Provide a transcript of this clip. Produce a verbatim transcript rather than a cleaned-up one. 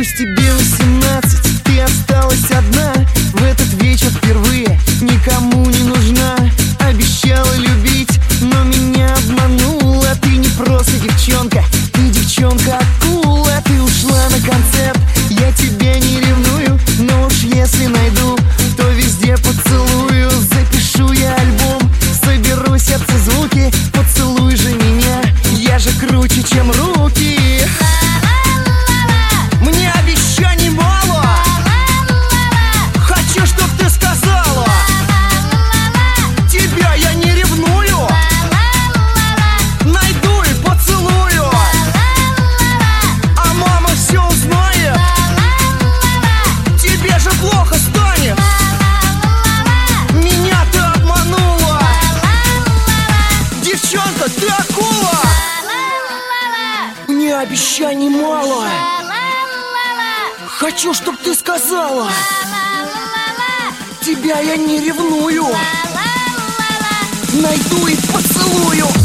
Пусть тебе восемнадцать, ты осталась одна. В этот вечер впервые никому не нужна. Обещала любить, но меня обманула. Ты не просто девчонка, ты девчонка-акула. Ты ушла на концерт, я тебя не ревную, но уж если найду, то везде поцелую. Запишу я альбом, соберу сердце звуки. Поцелуй же меня, я же круче, чем руки. Мне обещаний мало, хочу, чтоб ты сказала. Тебя я не ревную, найду и поцелую. А мама все узнает, тебе же плохо станет. Меня ты обманула, девчонка, ты акула. Мне обещаний мало, хочу, чтоб ты сказала. Тебя я не ревную, найду и поцелую.